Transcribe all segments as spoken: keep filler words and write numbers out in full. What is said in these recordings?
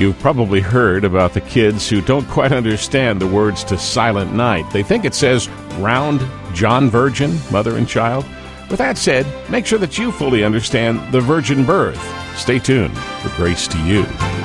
You've probably heard about the kids who don't quite understand the words to Silent Night. They think it says, round John Virgin, mother and child. With that said, make sure that you fully understand the virgin birth. Stay tuned for Grace to You.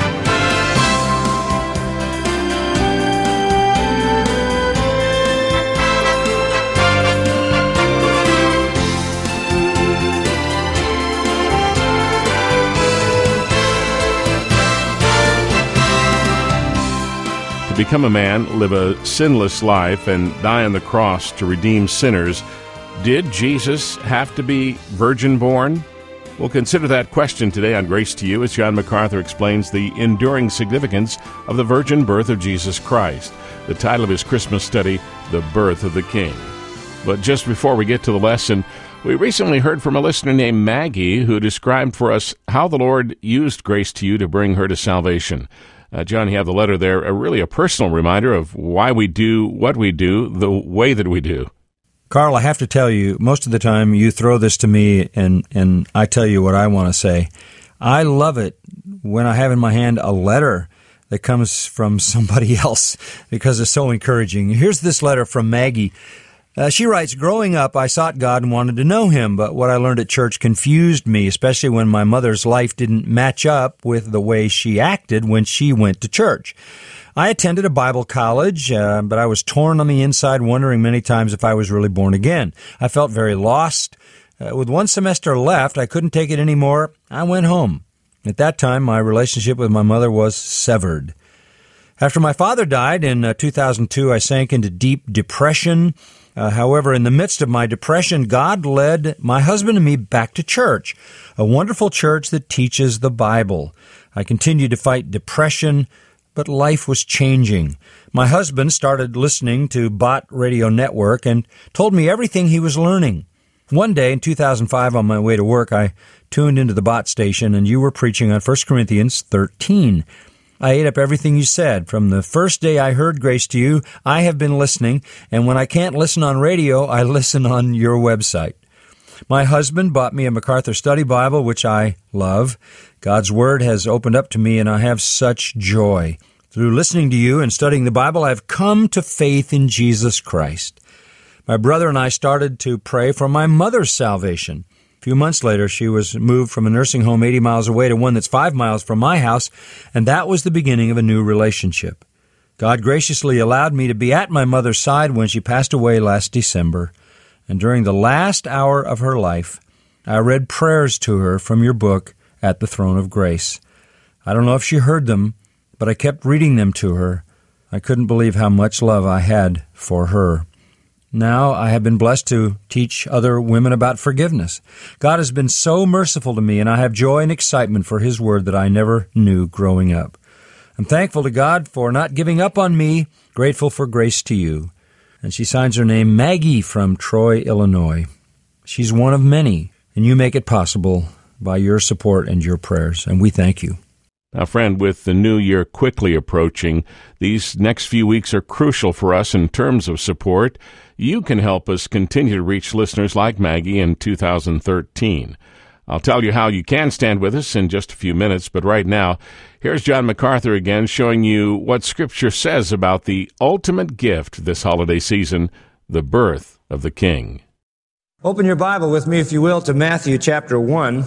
Become a man, live a sinless life, and die on the cross to redeem sinners. Did Jesus have to be virgin-born? We'll consider that question today on Grace to You as John MacArthur explains the enduring significance of the virgin birth of Jesus Christ. The title of his Christmas study, The Birth of the King. But just before we get to the lesson, we recently heard from a listener named Maggie who described for us how the Lord used Grace to You to bring her to salvation. Uh, John, you have the letter there, a really a personal reminder of why we do what we do the way that we do. Carl, I have to tell you, most of the time you throw this to me and, and I tell you what I want to say. I love it when I have in my hand a letter that comes from somebody else because it's so encouraging. Here's this letter from Maggie. Uh, she writes, growing up, I sought God and wanted to know Him, but what I learned at church confused me, especially when my mother's life didn't match up with the way she acted when she went to church. I attended a Bible college, uh, but I was torn on the inside, wondering many times if I was really born again. I felt very lost. Uh, with one semester left, I couldn't take it anymore. I went home. At that time, my relationship with my mother was severed. After my father died in uh, two thousand two, I sank into deep depression. Uh, however, in the midst of my depression, God led my husband and me back to church, a wonderful church that teaches the Bible. I continued to fight depression, but life was changing. My husband started listening to Bott Radio Network and told me everything he was learning. One day in two thousand five, on my way to work, I tuned into the Bott station, and you were preaching on First Corinthians thirteen. I ate up everything you said. From the first day I heard Grace to You, I have been listening, and when I can't listen on radio, I listen on your website. My husband bought me a MacArthur Study Bible, which I love. God's Word has opened up to me, and I have such joy. Through listening to you and studying the Bible, I've come to faith in Jesus Christ. My brother and I started to pray for my mother's salvation. A few months later, she was moved from a nursing home eighty miles away to one that's five miles from my house, and that was the beginning of a new relationship. God graciously allowed me to be at my mother's side when she passed away last December, and during the last hour of her life, I read prayers to her from your book, At the Throne of Grace. I don't know if she heard them, but I kept reading them to her. I couldn't believe how much love I had for her. Now I have been blessed to teach other women about forgiveness. God has been so merciful to me, and I have joy and excitement for His Word that I never knew growing up. I'm thankful to God for not giving up on me, grateful for Grace to You. And she signs her name Maggie from Troy, Illinois. She's one of many, and you make it possible by your support and your prayers, and we thank you. Now, friend, with the new year quickly approaching, these next few weeks are crucial for us in terms of support. You can help us continue to reach listeners like Maggie in two thousand thirteen. I'll tell you how you can stand with us in just a few minutes, but right now, here's John MacArthur again showing you what Scripture says about the ultimate gift this holiday season, the birth of the King. Open your Bible with me, if you will, to Matthew chapter one.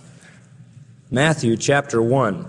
Matthew chapter one.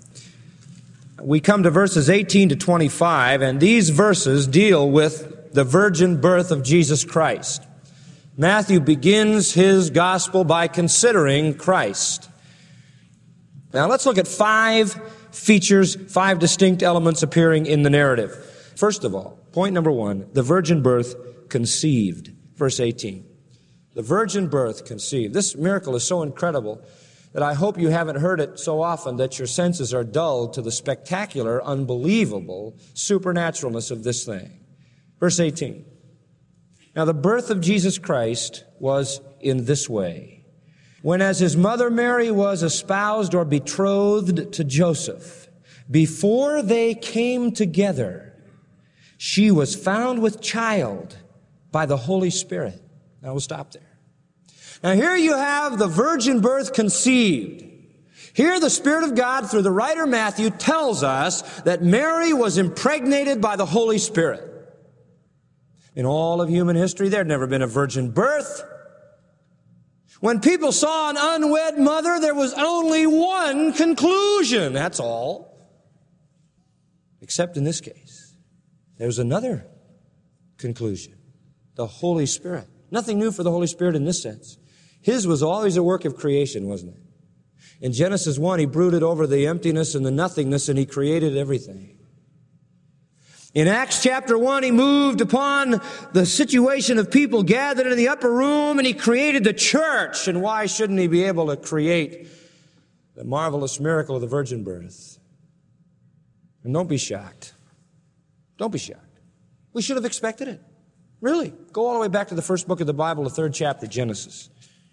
We come to verses eighteen to twenty-five, and these verses deal with the virgin birth of Jesus Christ. Matthew begins his gospel by considering Christ. Now let's look at five features, five distinct elements appearing in the narrative. First of all, point number one, the virgin birth conceived. Verse eighteen. The virgin birth conceived. This miracle is so incredible that I hope you haven't heard it so often that your senses are dulled to the spectacular, unbelievable supernaturalness of this thing. Verse eighteen. Now the birth of Jesus Christ was in this way. When as his mother Mary was espoused or betrothed to Joseph, before they came together, she was found with child by the Holy Spirit. Now we'll stop there. Now here you have the virgin birth conceived. Here the Spirit of God, through the writer Matthew, tells us that Mary was impregnated by the Holy Spirit. In all of human history, there had never been a virgin birth. When people saw an unwed mother, there was only one conclusion, that's all. Except in this case, there was another conclusion. The Holy Spirit. Nothing new for the Holy Spirit in this sense. His was always a work of creation, wasn't it? In Genesis one, He brooded over the emptiness and the nothingness, and He created everything. In Acts chapter one, He moved upon the situation of people gathered in the upper room, and He created the church. And why shouldn't He be able to create the marvelous miracle of the virgin birth? And don't be shocked. Don't be shocked. We should have expected it. Really. Go all the way back to the first book of the Bible, the third chapter, Genesis.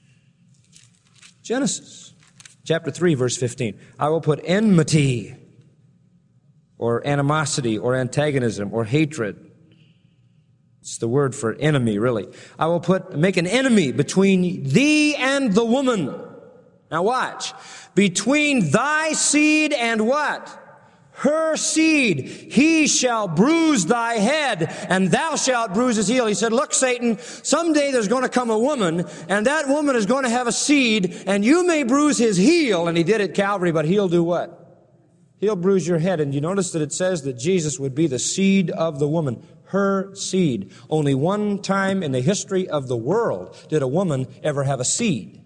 Genesis, chapter three, verse fifteen. I will put enmity, or animosity, or antagonism, or hatred. It's the word for enemy, really. I will put, make an enemy between thee and the woman. Now watch. Between thy seed and what? Her seed. He shall bruise thy head, and thou shalt bruise his heel. He said, look, Satan, someday there's going to come a woman, and that woman is going to have a seed, and you may bruise his heel. And he did at Calvary, but he'll do what? He'll bruise your head. And you notice that it says that Jesus would be the seed of the woman. Her seed. Only one time in the history of the world did a woman ever have a seed.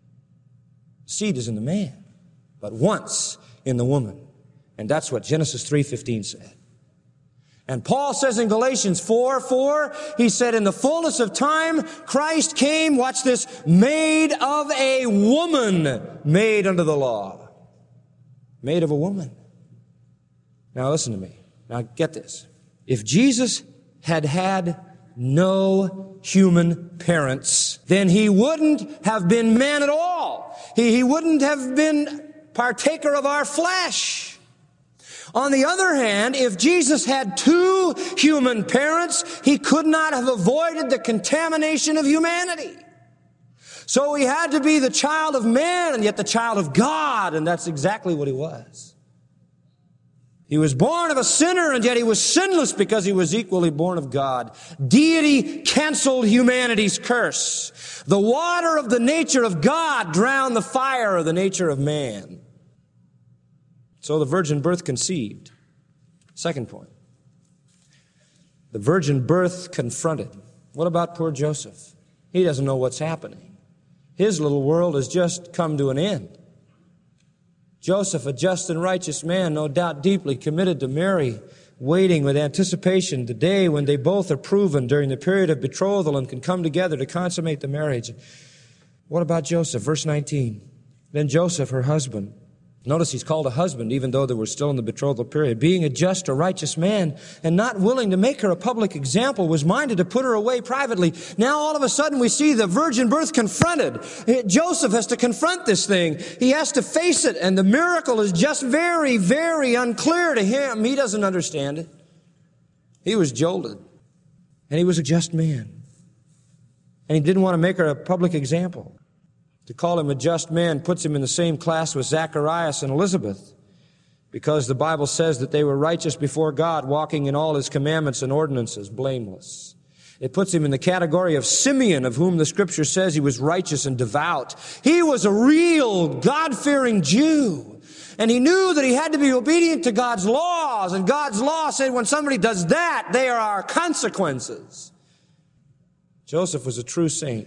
Seed is in the man, but once in the woman. And that's what Genesis three fifteen said. And Paul says in Galatians four four, he said, in the fullness of time, Christ came, watch this, made of a woman, made under the law. Made of a woman. Now listen to me. Now get this. If Jesus had had no human parents, then He wouldn't have been man at all. He, he wouldn't have been partaker of our flesh. On the other hand, if Jesus had two human parents, He could not have avoided the contamination of humanity. So He had to be the child of man and yet the child of God, and that's exactly what He was. He was born of a sinner, and yet He was sinless because He was equally born of God. Deity canceled humanity's curse. The water of the nature of God drowned the fire of the nature of man. So the virgin birth conceived. Second point. The virgin birth confronted. What about poor Joseph? He doesn't know what's happening. His little world has just come to an end. Joseph, a just and righteous man, no doubt deeply committed to Mary, waiting with anticipation the day when they both are proven during the period of betrothal and can come together to consummate the marriage. What about Joseph? Verse nineteen. Then Joseph, her husband, notice he's called a husband even though they were still in the betrothal period, being a just or righteous man and not willing to make her a public example, was minded to put her away privately. Now all of a sudden we see the virgin birth confronted. Joseph has to confront this thing. He has to face it, and the miracle is just very, very unclear to him. He doesn't understand it. He was jolted, and he was a just man, and he didn't want to make her a public example. To call him a just man puts him in the same class with Zacharias and Elizabeth, because the Bible says that they were righteous before God, walking in all His commandments and ordinances, blameless. It puts him in the category of Simeon, of whom the Scripture says he was righteous and devout. He was a real God-fearing Jew, and he knew that he had to be obedient to God's laws, and God's law said when somebody does that, there are consequences. Joseph was a true saint.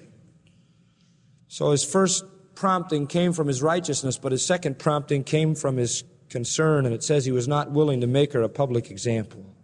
So his first prompting came from his righteousness, but his second prompting came from his concern, and it says he was not willing to make her a public example.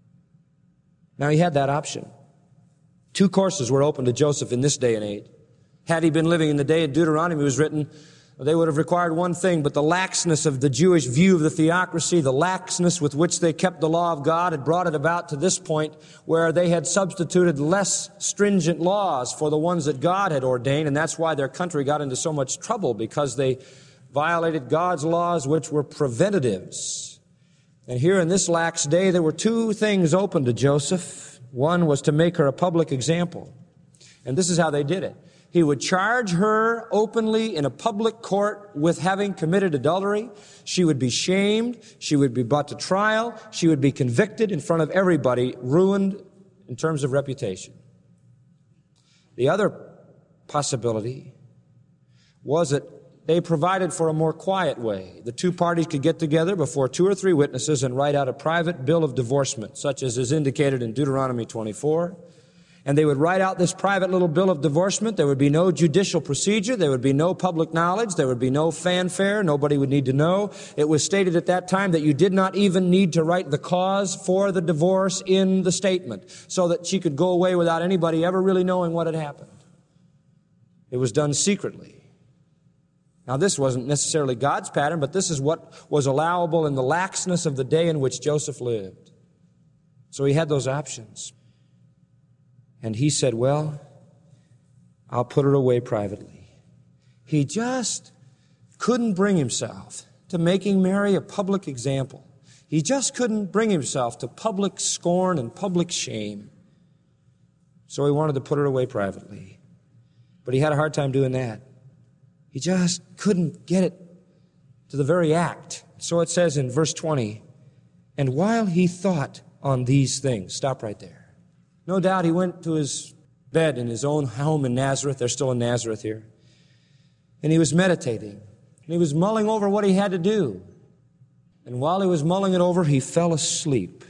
Now, he had that option. Two courses were open to Joseph in this day and age. Had he been living in the day of Deuteronomy was written, they would have required one thing, but the laxness of the Jewish view of the theocracy, the laxness with which they kept the law of God, had brought it about to this point where they had substituted less stringent laws for the ones that God had ordained, and that's why their country got into so much trouble, because they violated God's laws, which were preventatives. And here in this lax day, there were two things open to Joseph. One was to make her a public example, and this is how they did it. He would charge her openly in a public court with having committed adultery. She would be shamed. She would be brought to trial. She would be convicted in front of everybody, ruined in terms of reputation. The other possibility was that they provided for a more quiet way. The two parties could get together before two or three witnesses and write out a private bill of divorcement, such as is indicated in Deuteronomy twenty-four. And they would write out this private little bill of divorcement. There would be no judicial procedure. There would be no public knowledge. There would be no fanfare. Nobody would need to know. It was stated at that time that you did not even need to write the cause for the divorce in the statement so that she could go away without anybody ever really knowing what had happened. It was done secretly. Now, this wasn't necessarily God's pattern, but this is what was allowable in the laxness of the day in which Joseph lived. So he had those options. And he said, well, I'll put her away privately. He just couldn't bring himself to making Mary a public example. He just couldn't bring himself to public scorn and public shame. So he wanted to put her away privately. But he had a hard time doing that. He just couldn't get it to the very act. So it says in verse twenty, and while he thought on these things, stop right there. No doubt he went to his bed in his own home in Nazareth. They're still in Nazareth here. And he was meditating. And he was mulling over what he had to do. And while he was mulling it over, he fell asleep.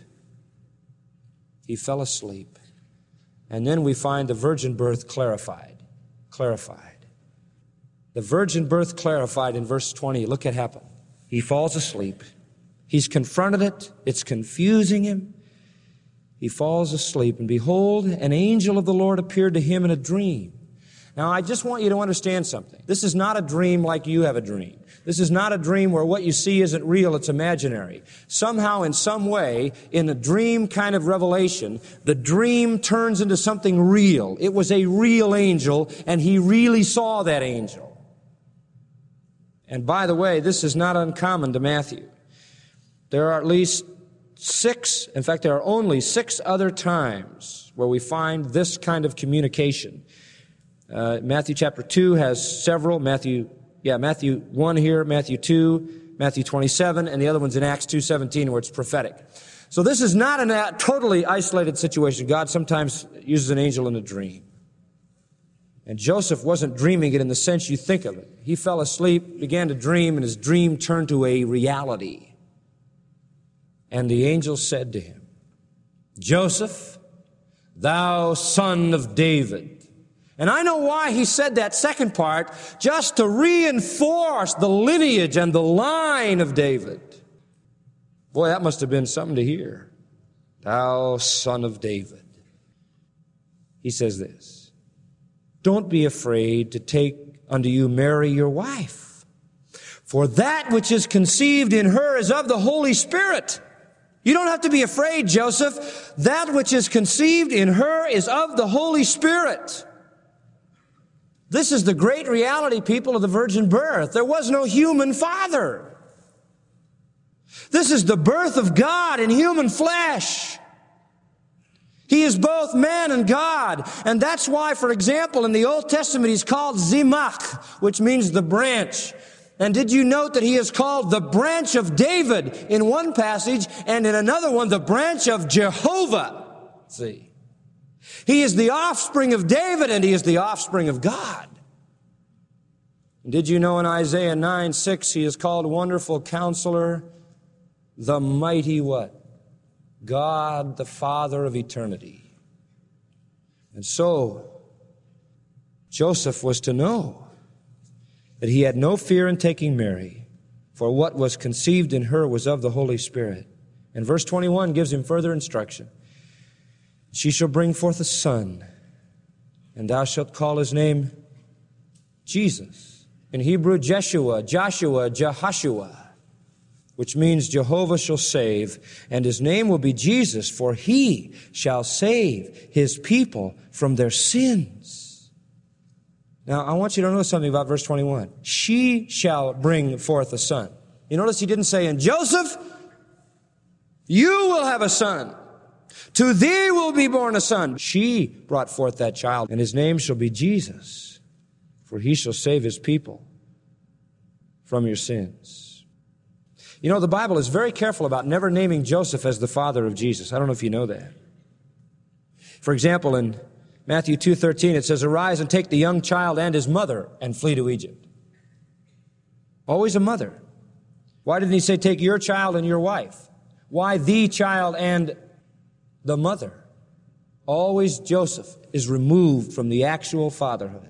He fell asleep. And then we find the virgin birth clarified. Clarified. The virgin birth clarified in verse twenty. Look what happened. He falls asleep. He's confronted it. It's confusing him. He falls asleep, and behold, an angel of the Lord appeared to him in a dream. Now, I just want you to understand something. This is not a dream like you have a dream. This is not a dream where what you see isn't real, it's imaginary. Somehow, in some way, in a dream kind of revelation, the dream turns into something real. It was a real angel, and he really saw that angel. And by the way, this is not uncommon to Matthew. There are at least six, in fact, there are only six other times where we find this kind of communication. Uh, Matthew chapter two has several. Matthew, yeah, Matthew one here, Matthew two, Matthew twenty-seven, and the other one's in Acts two seventeen where it's prophetic. So this is not a totally isolated situation. God sometimes uses an angel in a dream. And Joseph wasn't dreaming it in the sense you think of it. He fell asleep, began to dream, and his dream turned to a reality. And the angel said to him, Joseph, thou son of David. And I know why he said that second part, just to reinforce the lineage and the line of David. Boy, that must have been something to hear. Thou son of David. He says this, don't be afraid to take unto you Mary your wife, for that which is conceived in her is of the Holy Spirit. You don't have to be afraid, Joseph. That which is conceived in her is of the Holy Spirit. This is the great reality, people, of the virgin birth. There was no human father. This is the birth of God in human flesh. He is both man and God. And that's why, for example, in the Old Testament, he's called Zimach, which means the branch. And did you note that he is called the branch of David in one passage, and in another one, the branch of Jehovah? See, he is the offspring of David, and he is the offspring of God. And did you know in Isaiah nine six, he is called Wonderful Counselor, the Mighty what? God, the Father of eternity. And so, Joseph was to know that he had no fear in taking Mary, for what was conceived in her was of the Holy Spirit. And verse twenty-one gives him further instruction. She shall bring forth a son, and thou shalt call his name Jesus. In Hebrew, Jeshua, Joshua, Jehoshua, which means Jehovah shall save, and his name will be Jesus, for he shall save his people from their sins. Now, I want you to know something about verse twenty-one. She shall bring forth a son. You notice he didn't say, and Joseph, you will have a son. To thee will be born a son. She brought forth that child, and his name shall be Jesus. for he shall save his people from your sins. You know, the Bible is very careful about never naming Joseph as the father of Jesus. I don't know if you know that. For example, in Matthew two thirteen, it says, arise and take the young child and his mother and flee to Egypt. Always a mother. Why didn't he say, take your child and your wife? Why the child and the mother? Always Joseph is removed from the actual fatherhood.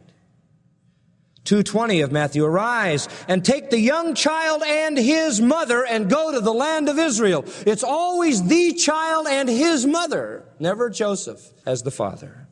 two twenty of Matthew, arise and take the young child and his mother and go to the land of Israel. It's always the child and his mother, never Joseph as the father.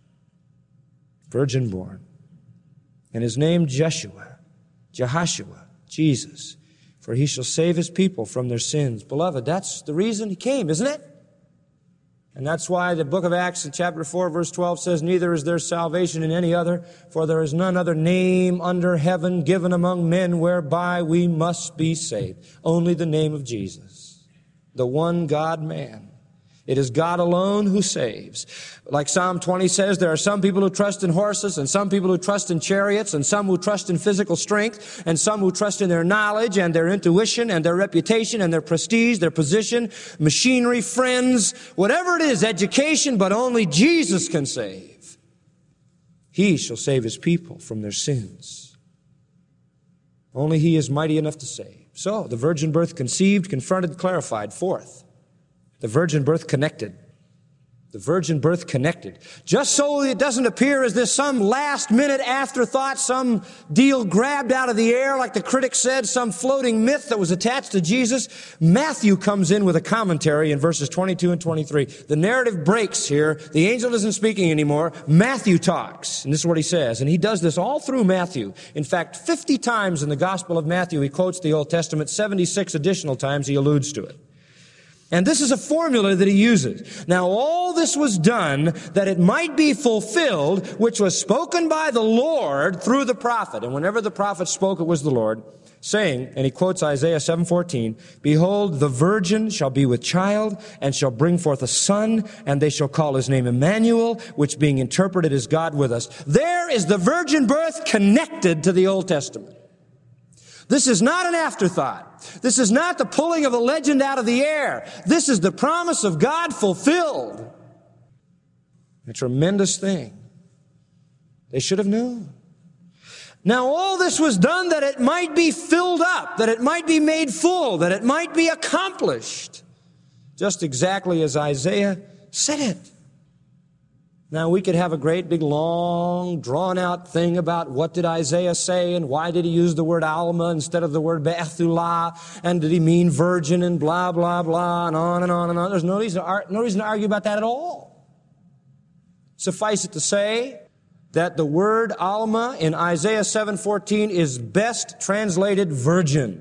Virgin born. And his name Jeshua, Jehoshua, Jesus. For he shall save his people from their sins. Beloved, that's the reason he came, isn't it? And that's why the book of Acts in chapter four, verse twelve says, neither is there salvation in any other, for there is none other name under heaven given among men whereby we must be saved. Only the name of Jesus, the one God-man. It is God alone who saves. Like Psalm twenty says, there are some people who trust in horses, and some people who trust in chariots, and some who trust in physical strength, and some who trust in their knowledge and their intuition and their reputation and their prestige, their position, machinery, friends, whatever it is, education, but only Jesus can save. He shall save his people from their sins. Only he is mighty enough to save. So, the virgin birth conceived, confronted, clarified. Fourth, the virgin birth connected. The virgin birth connected. Just so it doesn't appear as this some last minute afterthought, some deal grabbed out of the air, like the critic said, some floating myth that was attached to Jesus, Matthew comes in with a commentary in verses twenty-two and twenty-three. The narrative breaks here. The angel isn't speaking anymore. Matthew talks. And this is what he says. And he does this all through Matthew. In fact, fifty times in the Gospel of Matthew he quotes the Old Testament. seventy-six additional times he alludes to it. And this is a formula that he uses. Now, all this was done that it might be fulfilled, which was spoken by the Lord through the prophet. And whenever the prophet spoke, it was the Lord, saying, and he quotes Isaiah seven fourteen, behold, the virgin shall be with child and shall bring forth a son, and they shall call his name Emmanuel, which being interpreted is God with us. There is the virgin birth connected to the Old Testament. This is not an afterthought. This is not the pulling of a legend out of the air. This is the promise of God fulfilled. A tremendous thing. They should have known. Now all this was done that it might be filled up, that it might be made full, that it might be accomplished. Just exactly as Isaiah said it. Now, we could have a great big long drawn-out thing about what did Isaiah say and why did he use the word Alma instead of the word Bethulah, and did he mean virgin and blah, blah, blah, and on and on and on. There's no reason to, ar- no reason to argue about that at all. Suffice it to say that the word Alma in Isaiah seven fourteen is best translated virgin.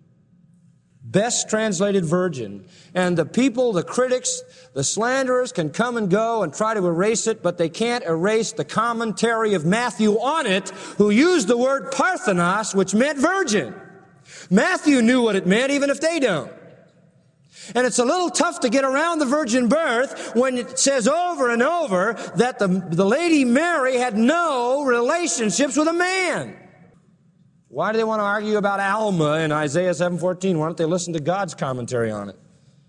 Best translated virgin. And the people, the critics, the slanderers can come and go and try to erase it, but they can't erase the commentary of Matthew on it, who used the word Parthenos, which meant virgin. Matthew knew what it meant, even if they don't. And it's a little tough to get around the virgin birth when it says over and over that the, the lady Mary had no relationships with a man. Why do they want to argue about Alma in Isaiah seven fourteen? Why don't they listen to God's commentary on it?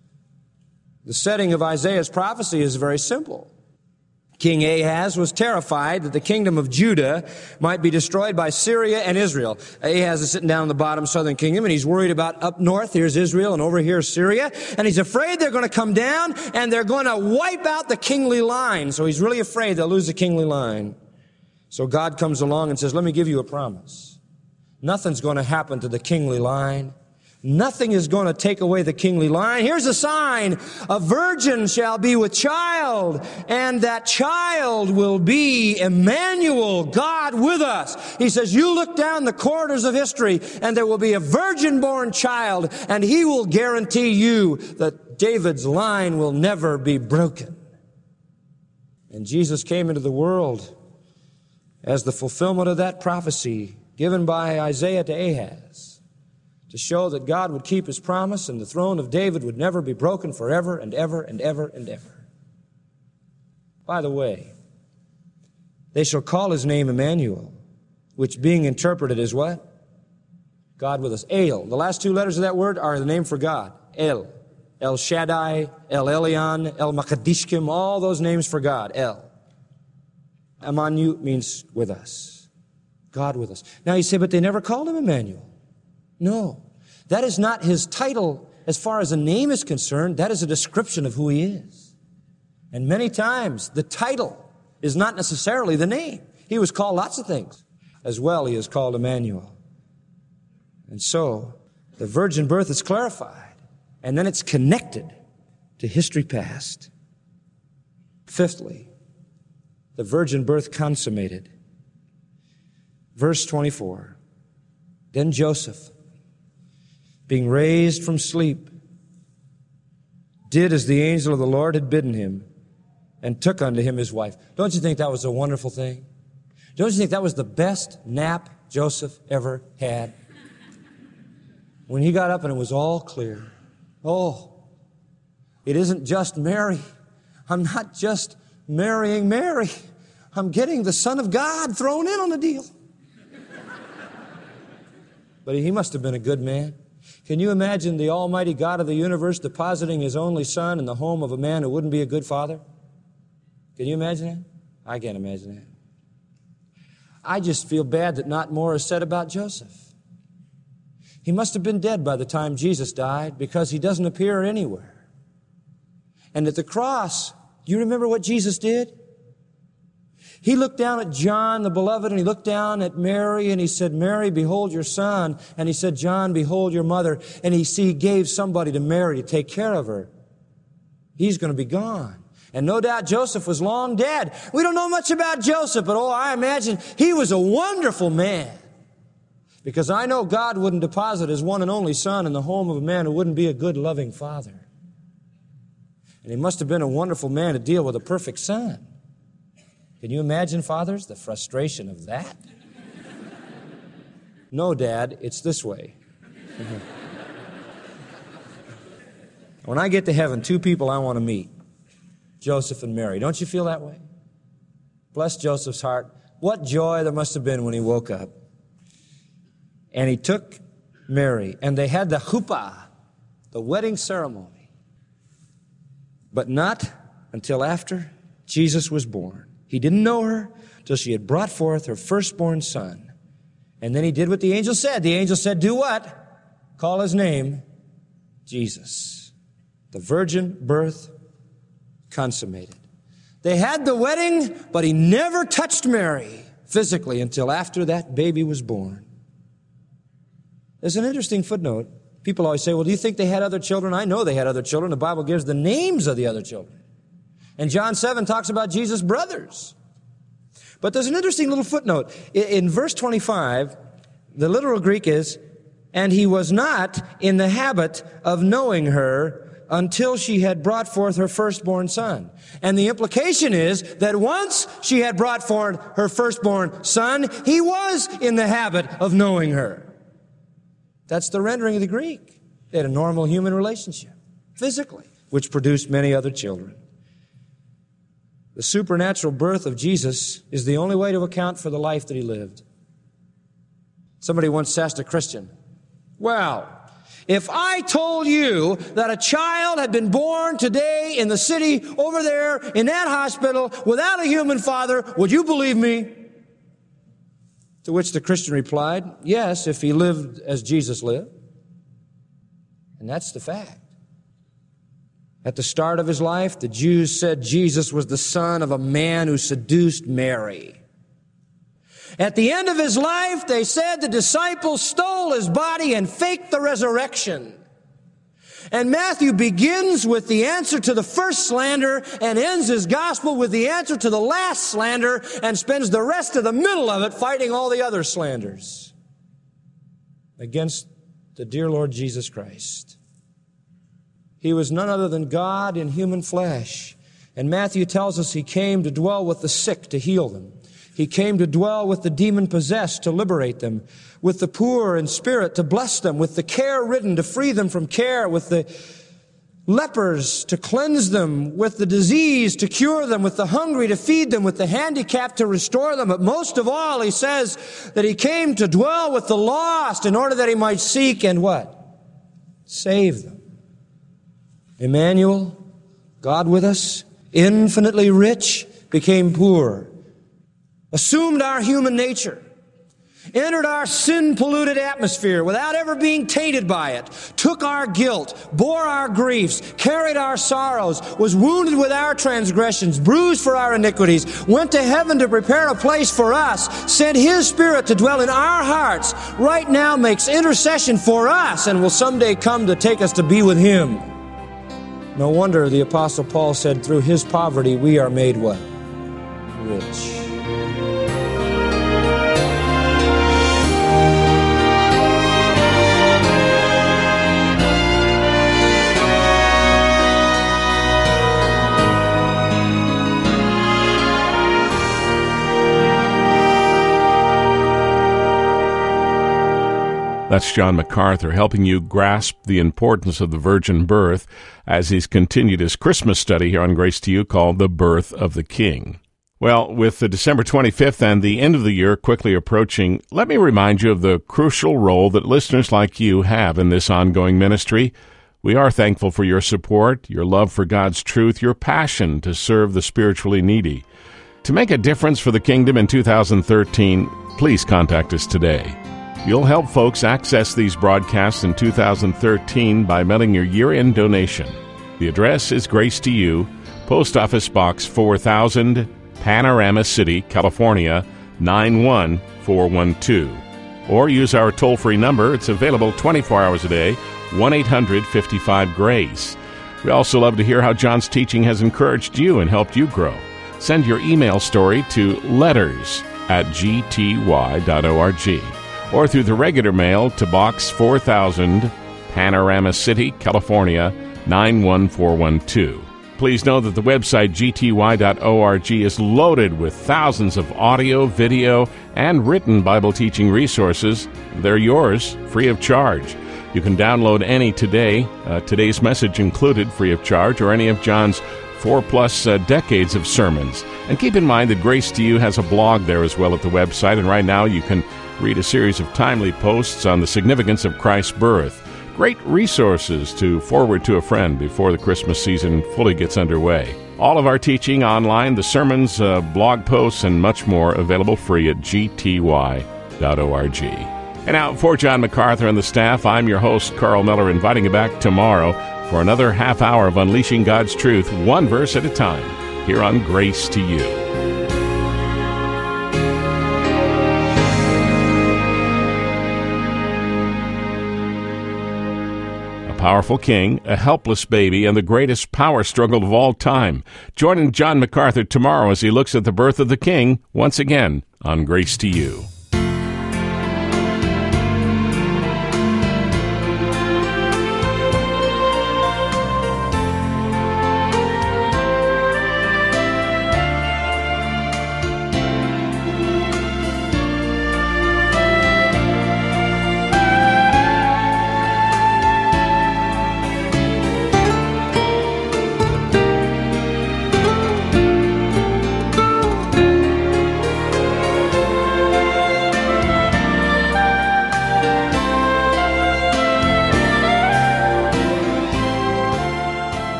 The setting of Isaiah's prophecy is very simple. King Ahaz was terrified that the kingdom of Judah might be destroyed by Syria and Israel. Ahaz is sitting down in the bottom southern kingdom, and he's worried about up north, here's Israel, and over here is Syria. And he's afraid they're going to come down, and they're going to wipe out the kingly line. So he's really afraid they'll lose the kingly line. So God comes along and says, let me give you a promise. Nothing's going to happen to the kingly line. Nothing is going to take away the kingly line. Here's a sign. A virgin shall be with child, and that child will be Emmanuel, God with us. He says, you look down the corridors of history, and there will be a virgin-born child, and he will guarantee you that David's line will never be broken. And Jesus came into the world as the fulfillment of that prophecy given by Isaiah to Ahaz, to show that God would keep his promise and the throne of David would never be broken forever and ever and ever and ever. By the way, they shall call his name Emmanuel, which being interpreted is what? God with us. El. The last two letters of that word are the name for God. El. El Shaddai, El Elyon, El Makadishkim, all those names for God. El. Emanu means with us. God with us. Now you say, but they never called him Emmanuel. No. That is not his title as far as a name is concerned. That is a description of who he is. And many times the title is not necessarily the name. He was called lots of things. As well, he is called Emmanuel. And so, the virgin birth is clarified. And then it's connected to history past. Fifthly, the virgin birth consummated. Verse twenty-four. Then Joseph, being raised from sleep, did as the angel of the Lord had bidden him, and took unto him his wife. Don't you think that was a wonderful thing? Don't you think that was the best nap Joseph ever had? When he got up and it was all clear. Oh, it isn't just Mary. I'm not just marrying Mary. I'm getting the Son of God thrown in on the deal. But he must have been a good man. Can you imagine the Almighty God of the universe depositing His only Son in the home of a man who wouldn't be a good father? Can you imagine that? I can't imagine that. I just feel bad that not more is said about Joseph. He must have been dead by the time Jesus died because he doesn't appear anywhere. And at the cross, do you remember what Jesus did? He looked down at John, the beloved, and he looked down at Mary, and he said, Mary, behold your son. And he said, John, behold your mother. And he, see, he gave somebody to Mary to take care of her. He's going to be gone. And no doubt Joseph was long dead. We don't know much about Joseph, but oh, I imagine he was a wonderful man. Because I know God wouldn't deposit His one and only Son in the home of a man who wouldn't be a good, loving father. And he must have been a wonderful man to deal with a perfect son. Can you imagine, fathers, the frustration of that? No, Dad, it's this way. When I get to heaven, two people I want to meet, Joseph and Mary. Don't you feel that way? Bless Joseph's heart. What joy there must have been when he woke up. And he took Mary, and they had the chuppah, the wedding ceremony. But not until after Jesus was born. He didn't know her till she had brought forth her firstborn son. And then he did what the angel said. The angel said, do what? Call his name Jesus. The virgin birth consummated. They had the wedding, but he never touched Mary physically until after that baby was born. There's an interesting footnote. People always say, well, do you think they had other children? I know they had other children. The Bible gives the names of the other children. And John seven talks about Jesus' brothers. But there's an interesting little footnote. In verse twenty-five, the literal Greek is, and he was not in the habit of knowing her until she had brought forth her firstborn son. And the implication is that once she had brought forth her firstborn son, he was in the habit of knowing her. That's the rendering of the Greek. They had a normal human relationship, physically, which produced many other children. The supernatural birth of Jesus is the only way to account for the life that he lived. Somebody once asked a Christian, well, if I told you that a child had been born today in the city over there in that hospital without a human father, would you believe me? To which the Christian replied, yes, if he lived as Jesus lived. And that's the fact. At the start of his life, the Jews said Jesus was the son of a man who seduced Mary. At the end of his life, they said the disciples stole his body and faked the resurrection. And Matthew begins with the answer to the first slander and ends his gospel with the answer to the last slander and spends the rest of the middle of it fighting all the other slanders against the dear Lord Jesus Christ. He was none other than God in human flesh. And Matthew tells us he came to dwell with the sick to heal them. He came to dwell with the demon-possessed to liberate them, with the poor in spirit to bless them, with the care-ridden to free them from care, with the lepers to cleanse them, with the disease to cure them, with the hungry to feed them, with the handicapped to restore them. But most of all, he says that he came to dwell with the lost in order that he might seek and what? Save them. Emmanuel, God with us, infinitely rich, became poor, assumed our human nature, entered our sin-polluted atmosphere without ever being tainted by it, took our guilt, bore our griefs, carried our sorrows, was wounded with our transgressions, bruised for our iniquities, went to heaven to prepare a place for us, sent His Spirit to dwell in our hearts, right now makes intercession for us, and will someday come to take us to be with Him. No wonder the Apostle Paul said, through His poverty we are made what? Rich. That's John MacArthur helping you grasp the importance of the virgin birth as he's continued his Christmas study here on Grace to You called The Birth of the King. Well, with the December twenty-fifth and the end of the year quickly approaching, let me remind you of the crucial role that listeners like you have in this ongoing ministry. We are thankful for your support, your love for God's truth, your passion to serve the spiritually needy. To make a difference for the kingdom in two thousand thirteen, please contact us today. You'll help folks access these broadcasts in two thousand thirteen by mailing your year-end donation. The address is Grace to You, Post Office Box four thousand, Panorama City, California, nine one four one two. Or use our toll-free number. It's available twenty-four hours a day, one eight hundred fifty-five GRACE. We also love to hear how John's teaching has encouraged you and helped you grow. Send your email story to letters at g t y dot org. Or through the regular mail to Box four thousand, Panorama City, California, nine one four one two. Please know that the website g t y dot org is loaded with thousands of audio, video, and written Bible teaching resources. They're yours, free of charge. You can download any today, uh, today's message included, free of charge, or any of John's four-plus uh, decades of sermons. And keep in mind that Grace to You has a blog there as well at the website, and right now you can read a series of timely posts on the significance of Christ's birth. Great resources to forward to a friend before the Christmas season fully gets underway. All of our teaching online, the sermons, uh, blog posts, and much more available free at g t y dot org. And now, for John MacArthur and the staff, I'm your host, Carl Miller, inviting you back tomorrow for another half hour of Unleashing God's Truth, one verse at a time, here on Grace to You. Powerful king, a helpless baby, and the greatest power struggle of all time. Join John MacArthur tomorrow as he looks at the birth of the King once again on Grace to You.